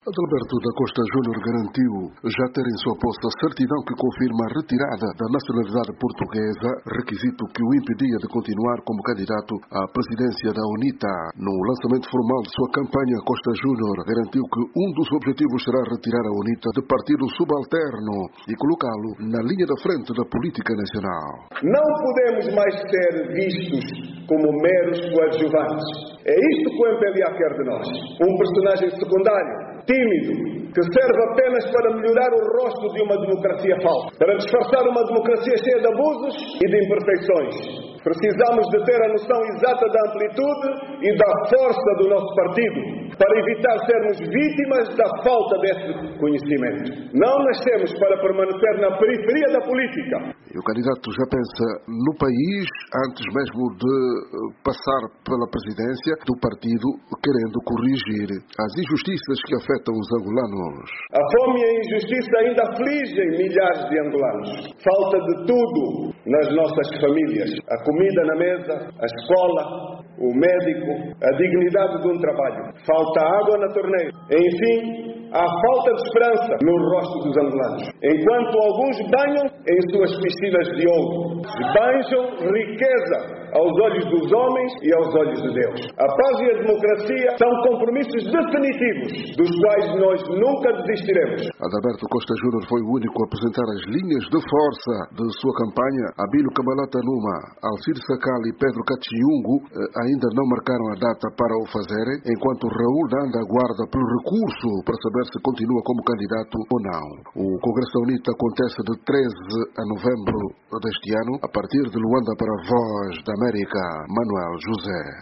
Adalberto da Costa Júnior garantiu já ter em sua posse a certidão que confirma a retirada da nacionalidade portuguesa, requisito que o impedia de continuar como candidato à presidência da UNITA. No lançamento formal de sua campanha, Costa Júnior garantiu que um dos objetivos será retirar a UNITA de partido subalterno e colocá-lo na linha da frente da política nacional. Não podemos mais ser vistos como meros coadjuvantes. É isto que o MPLA quer de nós. Um personagem secundário, tímido, que serve apenas para melhorar o rosto de uma democracia falsa, para disfarçar uma democracia cheia de abusos e de imperfeições. Precisamos de ter a noção exata da amplitude e da força do nosso partido, para evitar sermos vítimas da falta desse conhecimento. Não nascemos para permanecer na periferia da política. E o candidato já pensa no país antes mesmo de passar pela presidência do partido, querendo corrigir as injustiças que afetam os angolanos. A fome e a injustiça ainda afligem milhares de angolanos. Falta de tudo nas nossas famílias. A comida na mesa, a escola, o médico, a dignidade de um trabalho. Falta água na torneira. Enfim, há falta de esperança no rosto dos angolanos. Enquanto alguns banham em suas piscinas de ouro, esbanjam riqueza aos olhos dos homens e aos olhos de Deus. A paz e a democracia são compromissos definitivos, dos quais nós nunca desistiremos. Adalberto Costa Júnior foi o único a apresentar as linhas de força de sua campanha. Abílio Cabalata Numa, Alcide Sacal e Pedro Cachiungo ainda não marcaram a data para o fazerem, enquanto Raul Nanda aguarda pelo recurso para saber se continua como candidato ou não. O Congresso da UNITA acontece de 13 a novembro deste ano, a partir de Luanda para a Voz da América, Manuel José.